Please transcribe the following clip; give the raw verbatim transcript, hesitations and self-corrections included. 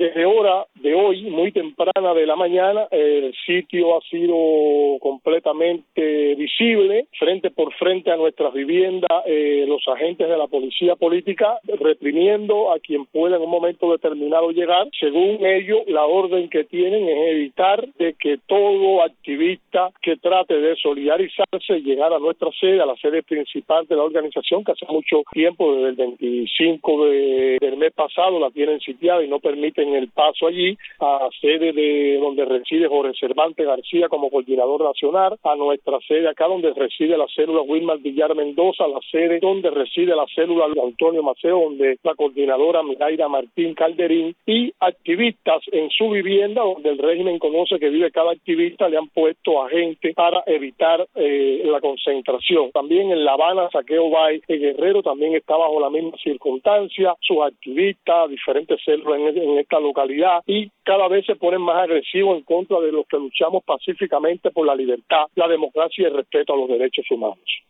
desde hora de hoy, muy temprana de la mañana, el sitio ha sido completamente visible, frente por frente a nuestras viviendas, eh, los agentes de la policía política reprimiendo a quien pueda en un momento determinado llegar. Según ellos, la orden que tienen es evitar de que todo activista que trate de solidarizarse llegar a nuestra sede, a la sede principal de la organización, que hace mucho tiempo, desde el veinticinco de, del mes pasado, la tienen sitiada y no permiten el paso allí, a la sede de donde reside Jorge Cervantes García como coordinador nacional, a nuestra sede acá donde reside la célula Wilmar Villar Mendoza, la sede donde reside la célula Antonio Maceo, donde la coordinadora Miraida Martín Calderín, y activistas en su vivienda, donde el régimen conoce que vive cada activista, le han puesto a gente para evitar eh, la concentración. También en La Habana, Saqueo Bay, el Guerrero también está bajo la misma circunstancia, sus activistas, diferentes células en, en esta localidad, y cada vez se ponen más agresivos en contra de los que luchamos pacíficamente por la libertad, la democracia y el respeto a los derechos humanos.